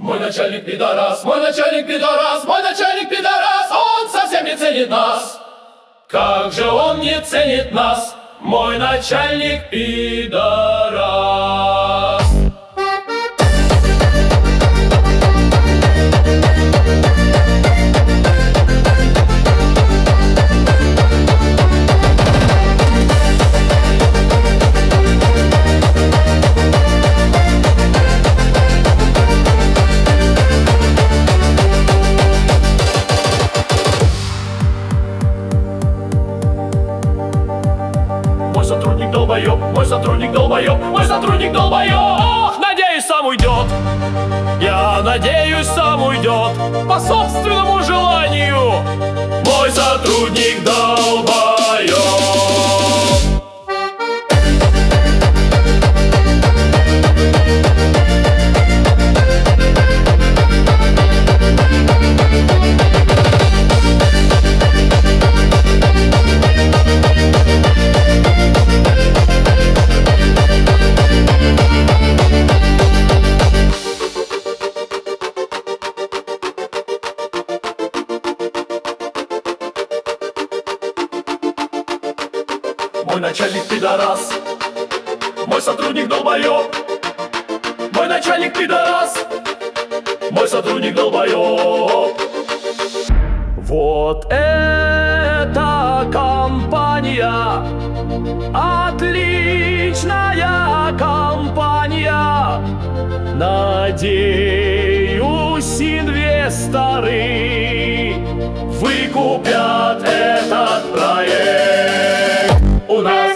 Мой начальник пидорас, мой начальник пидорас, мой начальник пидорас, он совсем не ценит нас. Как же он не ценит нас, мой начальник пидорас. Мой сотрудник долбоёб, мой сотрудник долбоёб, мой сотрудник долбоёб. Надеюсь, сам уйдет. Я надеюсь, сам уйдет по собственному желанию. Мой сотрудник долбоёб. Мой начальник пидорас, мой сотрудник долбоёб. Мой начальник пидорас, мой сотрудник долбоёб. Вот эта компания, отличная компания. Надеюсь, инвесторы выкупят этот проект у нас.